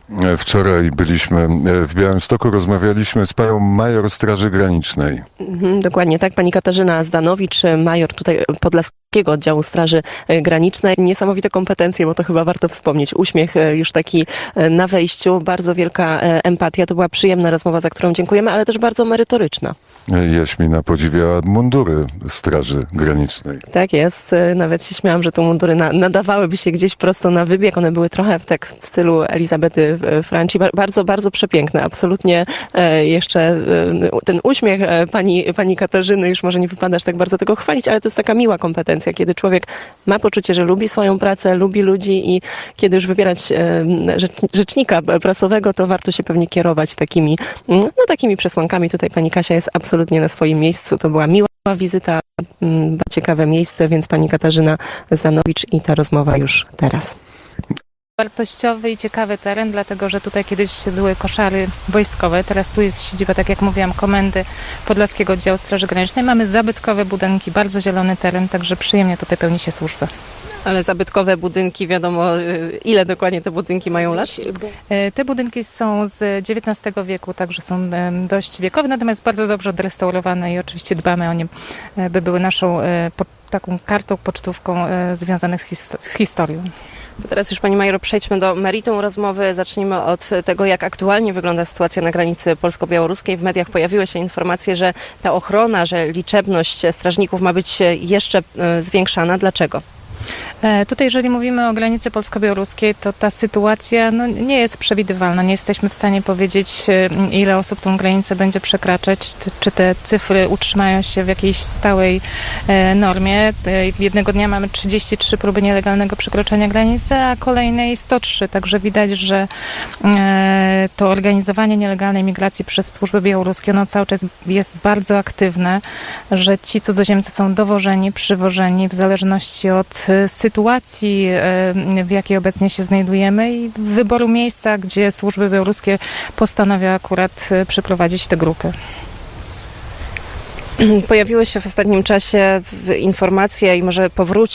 Wczoraj byliśmy w Białymstoku, rozmawialiśmy z panią major Straży Granicznej. Dokładnie tak, pani Katarzyna Zdanowicz, major tutaj Podlaskiego Oddziału Straży Granicznej. Niesamowite kompetencje, bo to chyba warto wspomnieć. Uśmiech już taki na wejściu, bardzo wielka empatia. To była przyjemna rozmowa, za którą dziękujemy, ale też bardzo merytoryczna. Jaśmina podziwiała mundury Straży Granicznej. Tak jest. Nawet się śmiałam, że te mundury nadawałyby się gdzieś prosto na wybieg. One były trochę w stylu Elizabety Franci. Bardzo, bardzo przepiękne. Absolutnie jeszcze ten uśmiech pani Katarzyny, już może nie wypada aż tak bardzo tego chwalić, ale to jest taka miła kompetencja, kiedy człowiek ma poczucie, że lubi swoją pracę, lubi ludzi i kiedy już wybierać rzecznika prasowego, to warto się pewnie kierować takimi przesłankami. Tutaj pani Kasia jest absolutnie na swoim miejscu. To była miła wizyta, ciekawe miejsce, więc pani Katarzyna Zdanowicz i ta rozmowa już teraz. Wartościowy i ciekawy teren, dlatego że tutaj kiedyś były koszary wojskowe, teraz tu jest siedziba, tak jak mówiłam, Komendy Podlaskiego Oddziału Straży Granicznej. Mamy zabytkowe budynki, bardzo zielony teren, także przyjemnie tutaj pełni się służbę. Ale zabytkowe budynki, wiadomo, ile dokładnie te budynki mają lat? Te budynki są z XIX wieku, także są dość wiekowe, natomiast bardzo dobrze odrestaurowane i oczywiście dbamy o nie, by były naszą taką kartą, pocztówką związanych z historią. To teraz już pani major przejdźmy do meritum rozmowy. Zacznijmy od tego, jak aktualnie wygląda sytuacja na granicy polsko-białoruskiej. W mediach pojawiły się informacje, że ta ochrona, że liczebność strażników ma być jeszcze zwiększana. Dlaczego? Tutaj, jeżeli mówimy o granicy polsko-białoruskiej, to ta sytuacja nie jest przewidywalna. Nie jesteśmy w stanie powiedzieć, ile osób tą granicę będzie przekraczać, czy te cyfry utrzymają się w jakiejś stałej normie. Jednego dnia mamy 33 próby nielegalnego przekroczenia granicy, a kolejnej 103. Także widać, że to organizowanie nielegalnej migracji przez służby białoruskie, ono cały czas jest bardzo aktywne, że ci cudzoziemcy są dowożeni, przywożeni w zależności od sytuacji, w jakiej obecnie się znajdujemy i wyboru miejsca, gdzie służby białoruskie postanowiły akurat przyprowadzić te grupy. Pojawiły się w ostatnim czasie informacje i może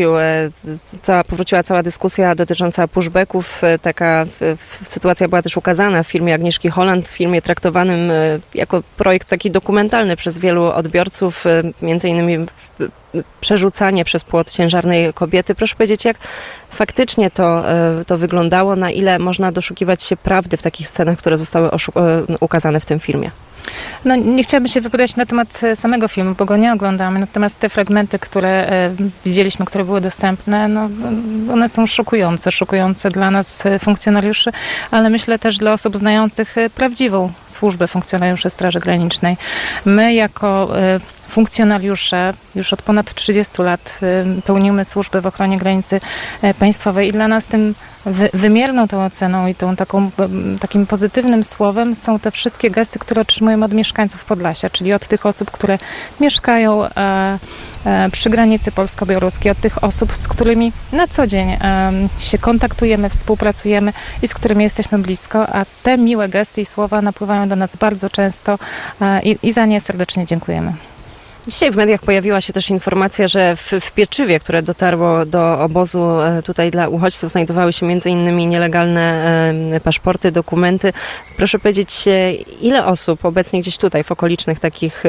powróciła cała dyskusja dotycząca pushbacków. Taka sytuacja była też ukazana w filmie Agnieszki Holland, w filmie traktowanym jako projekt taki dokumentalny przez wielu odbiorców, między innymi przerzucanie przez płot ciężarnej kobiety. Proszę powiedzieć, jak faktycznie to wyglądało, na ile można doszukiwać się prawdy w takich scenach, które zostały ukazane w tym filmie? Nie chciałabym się wypowiadać na temat samego filmu, bo go nie oglądamy, natomiast te fragmenty, które widzieliśmy, które były dostępne, one są szokujące dla nas funkcjonariuszy, ale myślę też dla osób znających prawdziwą służbę funkcjonariuszy Straży Granicznej. My jako funkcjonariusze już od ponad 30 lat pełnimy służbę w ochronie granicy państwowej i dla nas tym wymierną tą oceną i takim pozytywnym słowem są te wszystkie gesty, które otrzymujemy od mieszkańców Podlasia, czyli od tych osób, które mieszkają przy granicy polsko-białoruskiej, od tych osób, z którymi na co dzień się kontaktujemy, współpracujemy i z którymi jesteśmy blisko, a te miłe gesty i słowa napływają do nas bardzo często i za nie serdecznie dziękujemy. Dzisiaj w mediach pojawiła się też informacja, że w Pieczywie, które dotarło do obozu tutaj dla uchodźców, znajdowały się m.in. nielegalne paszporty, dokumenty. Proszę powiedzieć, ile osób obecnie gdzieś tutaj w okolicznych takich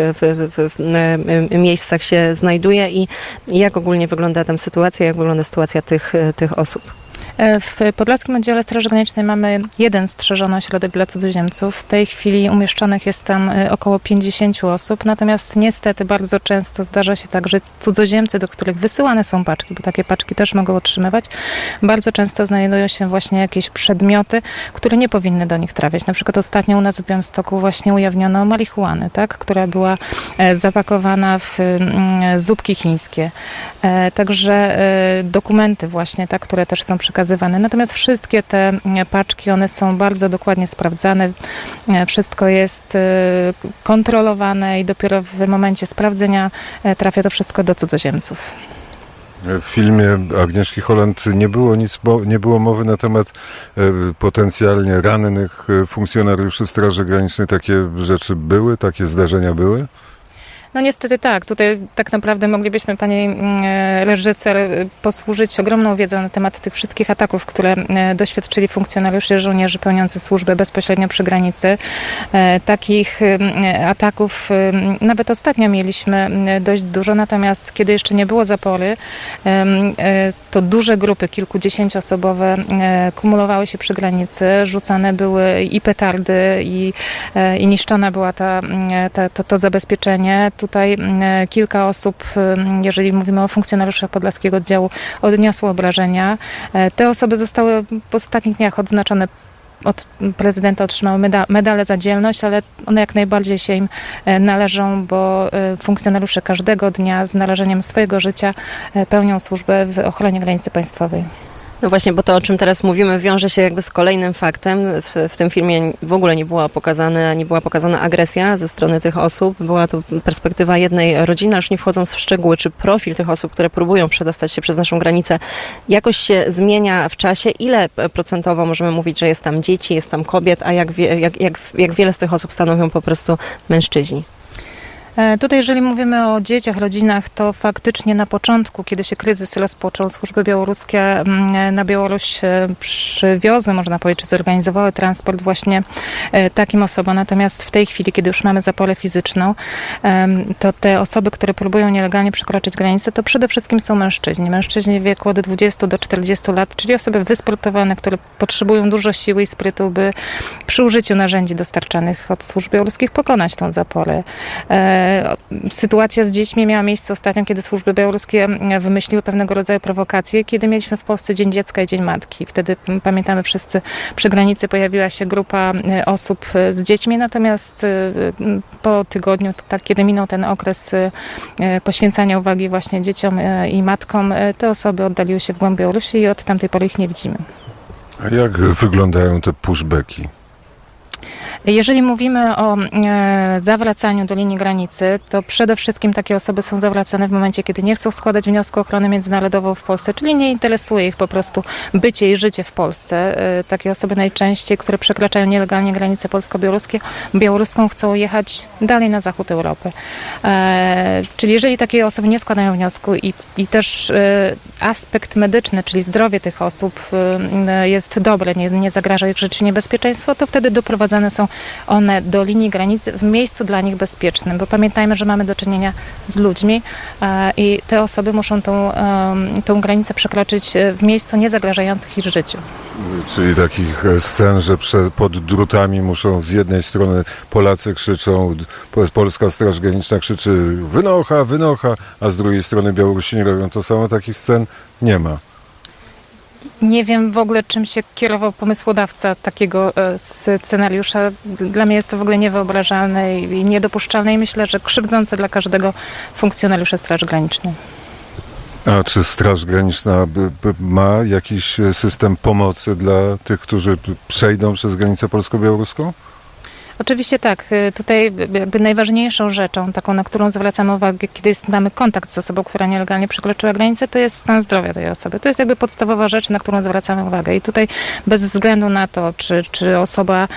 miejscach się znajduje i jak ogólnie wygląda tam sytuacja, jak wygląda sytuacja tych osób? W Podlaskim Oddziale Straży Granicznej mamy jeden strzeżony ośrodek dla cudzoziemców. W tej chwili umieszczonych jest tam około 50 osób, natomiast niestety bardzo często zdarza się tak, że cudzoziemcy, do których wysyłane są paczki, bo takie paczki też mogą otrzymywać, bardzo często znajdują się właśnie jakieś przedmioty, które nie powinny do nich trafiać. Na przykład ostatnio u nas w Białymstoku właśnie ujawniono marihuanę, która była zapakowana w zupki chińskie. Także dokumenty właśnie, które też są przekazywane. Natomiast wszystkie te paczki, one są bardzo dokładnie sprawdzane. Wszystko jest kontrolowane i dopiero w momencie sprawdzenia trafia to wszystko do cudzoziemców. W filmie Agnieszki Holland nie było mowy na temat potencjalnie rannych funkcjonariuszy Straży Granicznej. Takie rzeczy były? Takie zdarzenia były? No niestety tak. Tutaj tak naprawdę moglibyśmy, pani reżyser, posłużyć ogromną wiedzą na temat tych wszystkich ataków, które doświadczyli funkcjonariusze, żołnierze pełniący służbę bezpośrednio przy granicy. Takich ataków nawet ostatnio mieliśmy dość dużo, natomiast kiedy jeszcze nie było zapory, to duże grupy, kilkudziesięcioosobowe kumulowały się przy granicy, rzucane były i petardy, i niszczona była to zabezpieczenie. Tutaj kilka osób, jeżeli mówimy o funkcjonariuszach Podlaskiego Oddziału, odniosło obrażenia. Te osoby zostały w ostatnich dniach odznaczone, od prezydenta otrzymały medale za dzielność, ale one jak najbardziej się im należą, bo funkcjonariusze każdego dnia z narażeniem swojego życia pełnią służbę w ochronie granicy państwowej. No właśnie, bo to, o czym teraz mówimy, wiąże się jakby z kolejnym faktem. W tym filmie w ogóle nie była pokazana agresja ze strony tych osób. Była to perspektywa jednej rodziny, już nie wchodząc w szczegóły, czy profil tych osób, które próbują przedostać się przez naszą granicę, jakoś się zmienia w czasie. Ile procentowo możemy mówić, że jest tam dzieci, jest tam kobiet, a jak wiele z tych osób stanowią po prostu mężczyźni? Tutaj, jeżeli mówimy o dzieciach, rodzinach, to faktycznie na początku, kiedy się kryzys rozpoczął, służby białoruskie na Białoruś przywiozły, można powiedzieć, czy zorganizowały transport właśnie takim osobom. Natomiast w tej chwili, kiedy już mamy zaporę fizyczną, to te osoby, które próbują nielegalnie przekroczyć granicę, to przede wszystkim są mężczyźni. Mężczyźni w wieku od 20 do 40 lat, czyli osoby wysportowane, które potrzebują dużo siły i sprytu, by przy użyciu narzędzi dostarczanych od służb białoruskich pokonać tą zaporę. Sytuacja z dziećmi miała miejsce ostatnio, kiedy służby białoruskie wymyśliły pewnego rodzaju prowokacje, kiedy mieliśmy w Polsce Dzień Dziecka i Dzień Matki. Wtedy, pamiętamy wszyscy, przy granicy pojawiła się grupa osób z dziećmi, natomiast po tygodniu, kiedy minął ten okres poświęcania uwagi właśnie dzieciom i matkom, te osoby oddaliły się w głąb Białorusi i od tamtej pory ich nie widzimy. A jak wyglądają te pushbacki? Jeżeli mówimy o zawracaniu do linii granicy, to przede wszystkim takie osoby są zawracane w momencie, kiedy nie chcą składać wniosku o ochronę międzynarodową w Polsce, czyli nie interesuje ich po prostu bycie i życie w Polsce. Takie osoby najczęściej, które przekraczają nielegalnie granicę polsko-białoruską, chcą jechać dalej na zachód Europy. Czyli jeżeli takie osoby nie składają wniosku i też aspekt medyczny, czyli zdrowie tych osób jest dobre, nie zagraża ich życiu niebezpieczeństwo, to wtedy doprowadzane są one do linii granicy w miejscu dla nich bezpiecznym, bo pamiętajmy, że mamy do czynienia z ludźmi i te osoby muszą tą granicę przekroczyć w miejscu niezagrażających ich życiu. Czyli takich scen, że pod drutami muszą z jednej strony Polacy krzyczą, polska Straż Graniczna krzyczy wynocha, wynocha, a z drugiej strony Białorusini robią to samo, takich scen nie ma. Nie wiem w ogóle, czym się kierował pomysłodawca takiego scenariusza. Dla mnie jest to w ogóle niewyobrażalne i niedopuszczalne i myślę, że krzywdzące dla każdego funkcjonariusza Straży Granicznej. A czy Straż Graniczna ma jakiś system pomocy dla tych, którzy przejdą przez granicę polsko-białoruską? Oczywiście tak. Tutaj jakby najważniejszą rzeczą, taką, na którą zwracamy uwagę, kiedy mamy kontakt z osobą, która nielegalnie przekroczyła granicę, to jest stan zdrowia tej osoby. To jest jakby podstawowa rzecz, na którą zwracamy uwagę. I tutaj bez względu na to, czy osoba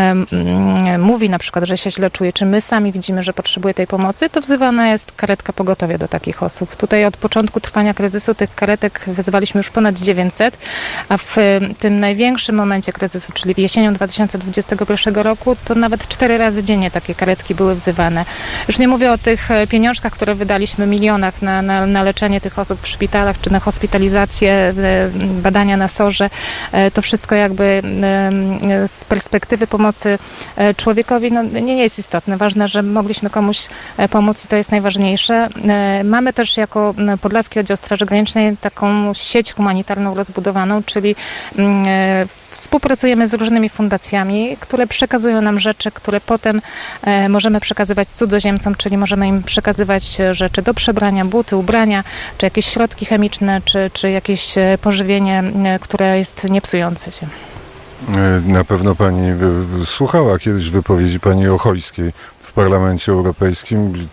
mówi na przykład, że się źle czuje, czy my sami widzimy, że potrzebuje tej pomocy, to wzywana jest karetka pogotowia do takich osób. Tutaj od początku trwania kryzysu tych karetek wyzwaliśmy już ponad 900, a w tym największym momencie kryzysu, czyli jesienią 2021 roku, to nawet 4 razy dziennie takie karetki były wzywane. Już nie mówię o tych pieniążkach, które wydaliśmy, milionach na leczenie tych osób w szpitalach, czy na hospitalizację, badania na SOR-ze. To wszystko jakby z perspektywy pomocy człowiekowi nie jest istotne. Ważne, że mogliśmy komuś pomóc i to jest najważniejsze. Mamy też jako Podlaski Oddział Straży Granicznej taką sieć humanitarną rozbudowaną, czyli współpracujemy z różnymi fundacjami, które przekazują nam rzeczy, które potem możemy przekazywać cudzoziemcom, czyli możemy im przekazywać rzeczy do przebrania, buty, ubrania, czy jakieś środki chemiczne, czy jakieś pożywienie, które jest niepsujące się. Na pewno pani słuchała kiedyś wypowiedzi pani Ochojskiej w Parlamencie Europejskim.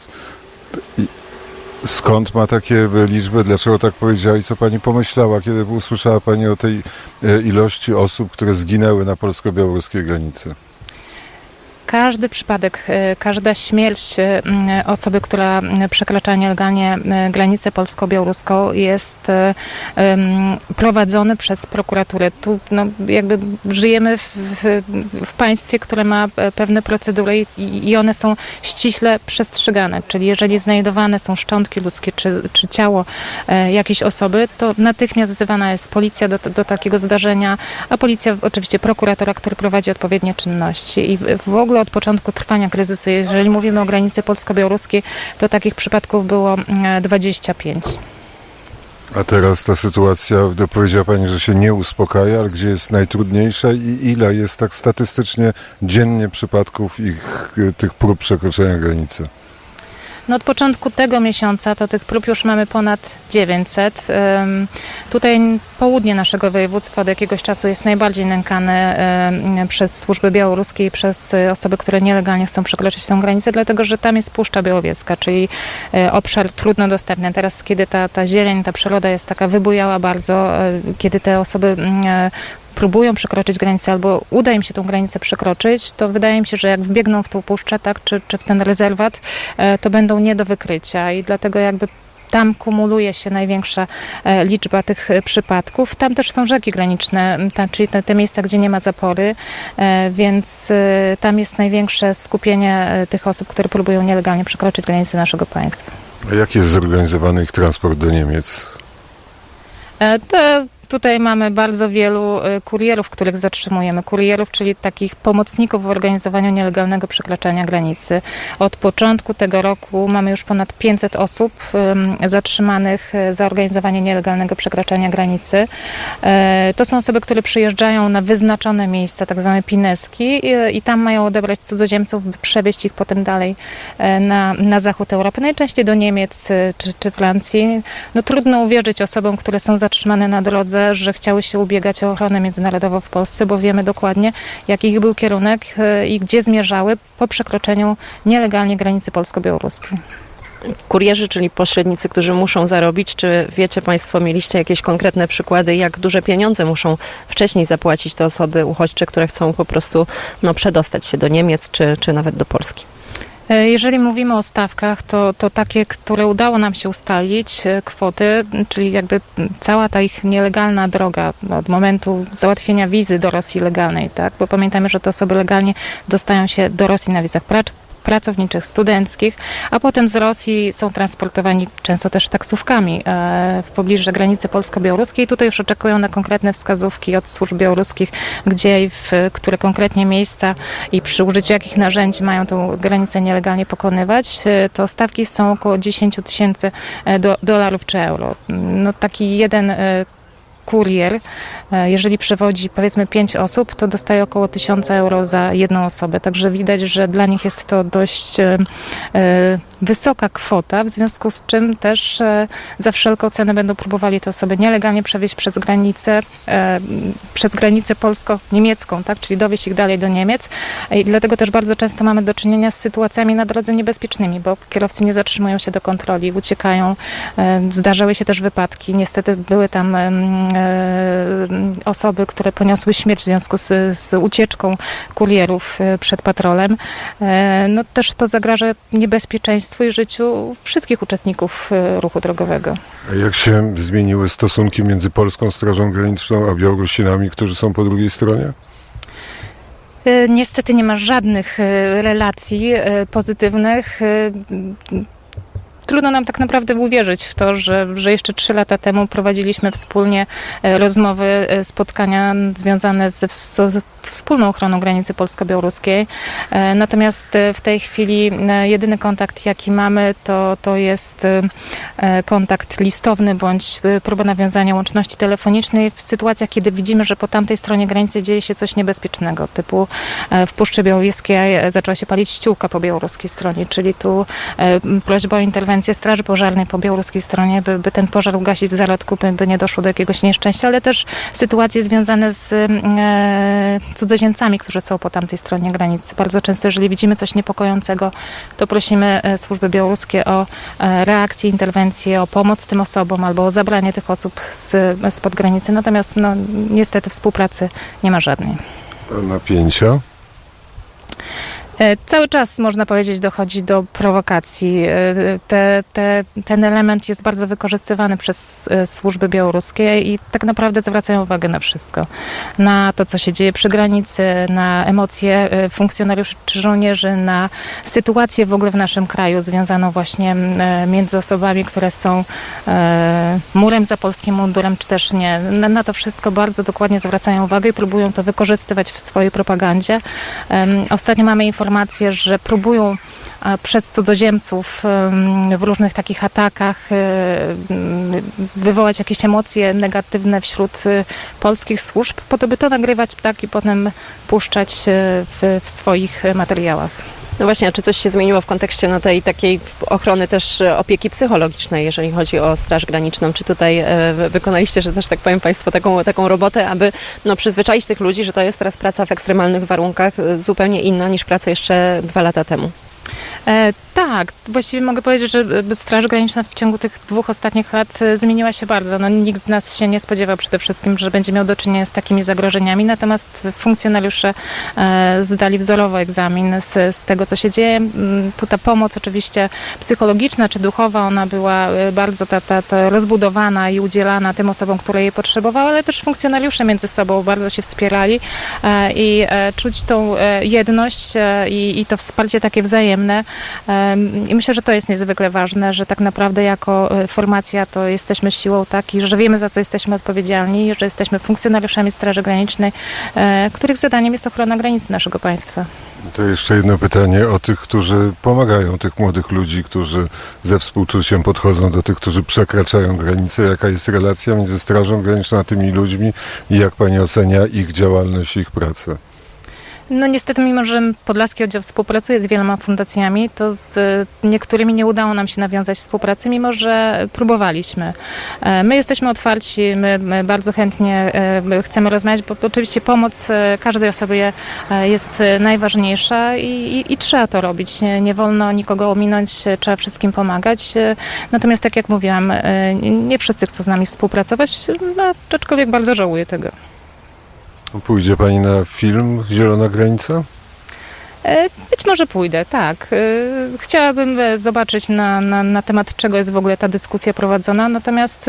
Skąd ma takie liczby? Dlaczego tak powiedziała i co pani pomyślała, kiedy usłyszała pani o tej ilości osób, które zginęły na polsko-białoruskiej granicy? każdy przypadek, każda śmierć osoby, która przekracza nielegalnie granicę polsko-białoruską jest prowadzony przez prokuraturę. Tu jakby żyjemy w państwie, które ma pewne procedury i one są ściśle przestrzegane. Czyli jeżeli znajdowane są szczątki ludzkie czy ciało jakiejś osoby, to natychmiast wzywana jest policja do takiego zdarzenia, a policja oczywiście prokuratora, który prowadzi odpowiednie czynności. I w ogóle od początku trwania kryzysu, jeżeli mówimy o granicy polsko-białoruskiej, to takich przypadków było 25. A teraz ta sytuacja, powiedziała Pani, że się nie uspokaja, ale gdzie jest najtrudniejsza i ile jest tak statystycznie dziennie przypadków tych prób przekroczenia granicy? No od początku tego miesiąca to tych prób już mamy ponad 900. Tutaj południe naszego województwa od jakiegoś czasu jest najbardziej nękane przez służby białoruskie i przez osoby, które nielegalnie chcą przekroczyć tę granicę, dlatego że tam jest Puszcza Białowieska, czyli obszar trudno dostępny. Teraz, kiedy ta zieleń, ta przyroda jest taka wybujała bardzo, kiedy te osoby próbują przekroczyć granicę albo uda im się tą granicę przekroczyć, to wydaje mi się, że jak wbiegną w tą puszczę, tak, czy w ten rezerwat, to będą nie do wykrycia i dlatego jakby tam kumuluje się największa liczba tych przypadków. Tam też są rzeki graniczne, czyli te miejsca, gdzie nie ma zapory, więc tam jest największe skupienie tych osób, które próbują nielegalnie przekroczyć granicę naszego państwa. A jak jest zorganizowany ich transport do Niemiec? Tutaj mamy bardzo wielu kurierów, których zatrzymujemy. Kurierów, czyli takich pomocników w organizowaniu nielegalnego przekraczania granicy. Od początku tego roku mamy już ponad 500 osób zatrzymanych za organizowanie nielegalnego przekraczania granicy. To są osoby, które przyjeżdżają na wyznaczone miejsca, tak zwane pineski i tam mają odebrać cudzoziemców, by przewieźć ich potem dalej na zachód Europy, najczęściej do Niemiec czy Francji. No, trudno uwierzyć osobom, które są zatrzymane na drodze, że chciały się ubiegać o ochronę międzynarodową w Polsce, bo wiemy dokładnie, jaki ich był kierunek i gdzie zmierzały po przekroczeniu nielegalnie granicy polsko-białoruskiej. Kurierzy, czyli pośrednicy, którzy muszą zarobić, czy wiecie Państwo, mieliście jakieś konkretne przykłady, jak duże pieniądze muszą wcześniej zapłacić te osoby uchodźcze, które chcą po prostu przedostać się do Niemiec, czy nawet do Polski? Jeżeli mówimy o stawkach, to takie, które udało nam się ustalić, kwoty, czyli jakby cała ta ich nielegalna droga od momentu załatwienia wizy do Rosji legalnej, tak? Bo pamiętajmy, że te osoby legalnie dostają się do Rosji na wizach pracowniczych, studenckich, a potem z Rosji są transportowani często też taksówkami w pobliże granicy polsko-białoruskiej. Tutaj już oczekują na konkretne wskazówki od służb białoruskich, gdzie i w które konkretnie miejsca i przy użyciu jakich narzędzi mają tą granicę nielegalnie pokonywać. To stawki są około 10 000 dolarów czy euro. No, taki jeden kurier, jeżeli przewodzi powiedzmy 5 osób, to dostaje około 1000 euro za jedną osobę. Także widać, że dla nich jest to dość wysoka kwota, w związku z czym też za wszelką cenę będą próbowali te osoby nielegalnie przewieźć przez granicę polsko-niemiecką, tak? Czyli dowieźć ich dalej do Niemiec. I dlatego też bardzo często mamy do czynienia z sytuacjami na drodze niebezpiecznymi, bo kierowcy nie zatrzymują się do kontroli, uciekają. Zdarzały się też wypadki. Niestety były tam osoby, które poniosły śmierć w związku z ucieczką kurierów przed patrolem. No też to zagraża niebezpieczeństwu i życiu wszystkich uczestników ruchu drogowego. A jak się zmieniły stosunki między Polską Strażą Graniczną a Białorusinami, którzy są po drugiej stronie? Niestety nie ma żadnych relacji pozytywnych. Trudno nam tak naprawdę uwierzyć w to, że jeszcze 3 lata temu prowadziliśmy wspólnie rozmowy, spotkania związane z wspólną ochroną granicy polsko-białoruskiej. Natomiast w tej chwili jedyny kontakt, jaki mamy, to jest kontakt listowny bądź próba nawiązania łączności telefonicznej w sytuacjach, kiedy widzimy, że po tamtej stronie granicy dzieje się coś niebezpiecznego. Typu w Puszczy Białowieskiej zaczęła się palić ściółka po białoruskiej stronie, czyli tu prośba o interwencję Straży Pożarnej po białoruskiej stronie, by ten pożar ugasić w zarodku, by nie doszło do jakiegoś nieszczęścia, ale też sytuacje związane z cudzoziemcami, którzy są po tamtej stronie granicy. Bardzo często, jeżeli widzimy coś niepokojącego, to prosimy służby białoruskie o reakcję, interwencję, o pomoc tym osobom albo o zabranie tych osób spod granicy. Natomiast niestety współpracy nie ma żadnej. Napięcia? Cały czas, można powiedzieć, dochodzi do prowokacji. Ten element jest bardzo wykorzystywany przez służby białoruskie i tak naprawdę zwracają uwagę na wszystko. Na to, co się dzieje przy granicy, na emocje funkcjonariuszy czy żołnierzy, na sytuację w ogóle w naszym kraju związaną właśnie między osobami, które są murem za polskim mundurem, czy też nie. Na to wszystko bardzo dokładnie zwracają uwagę i próbują to wykorzystywać w swojej propagandzie. Ostatnio mamy informację, że próbują przez cudzoziemców w różnych takich atakach wywołać jakieś emocje negatywne wśród polskich służb, po to by to nagrywać i potem puszczać w swoich materiałach. No właśnie, a czy coś się zmieniło w kontekście tej takiej ochrony też opieki psychologicznej, jeżeli chodzi o Straż Graniczną? Czy tutaj wykonaliście, że też tak powiem Państwo, taką robotę, aby przyzwyczaić tych ludzi, że to jest teraz praca w ekstremalnych warunkach zupełnie inna niż praca jeszcze 2 lata temu? Tak, właściwie mogę powiedzieć, że Straż Graniczna w ciągu tych 2 ostatnich lat zmieniła się bardzo. Nikt z nas się nie spodziewał przede wszystkim, że będzie miał do czynienia z takimi zagrożeniami, natomiast funkcjonariusze zdali wzorowo egzamin z tego, co się dzieje. Tu ta pomoc oczywiście psychologiczna czy duchowa, ona była bardzo rozbudowana i udzielana tym osobom, które jej potrzebowały, ale też funkcjonariusze między sobą bardzo się wspierali i czuć tą jedność i to wsparcie takie wzajemne. I myślę, że to jest niezwykle ważne, że tak naprawdę jako formacja to jesteśmy siłą i że wiemy, za co jesteśmy odpowiedzialni, że jesteśmy funkcjonariuszami Straży Granicznej, których zadaniem jest ochrona granicy naszego państwa. To jeszcze jedno pytanie o tych, którzy pomagają, tych młodych ludzi, którzy ze współczuciem podchodzą do tych, którzy przekraczają granicę. Jaka jest relacja między Strażą Graniczną a tymi ludźmi i jak pani ocenia ich działalność i ich pracę? Niestety, mimo że Podlaski Oddział współpracuje z wieloma fundacjami, to z niektórymi nie udało nam się nawiązać współpracy, mimo że próbowaliśmy. My jesteśmy otwarci, my bardzo chętnie chcemy rozmawiać, bo oczywiście pomoc każdej osobie jest najważniejsza i trzeba to robić. Nie wolno nikogo ominąć, trzeba wszystkim pomagać. Natomiast tak jak mówiłam, nie wszyscy chcą z nami współpracować, aczkolwiek bardzo żałuję tego. Pójdzie pani na film Zielona Granica? Być może pójdę, tak. Chciałabym zobaczyć na temat czego jest w ogóle ta dyskusja prowadzona, natomiast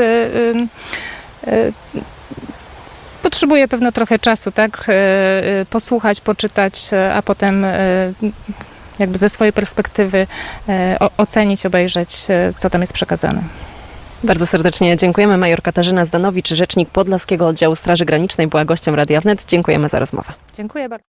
potrzebuję pewno trochę czasu, posłuchać, poczytać, a potem jakby ze swojej perspektywy ocenić, obejrzeć, co tam jest przekazane. Bardzo serdecznie dziękujemy. Major Katarzyna Zdanowicz, rzecznik Podlaskiego Oddziału Straży Granicznej, była gościem Radia Wnet. Dziękujemy za rozmowę. Dziękuję bardzo.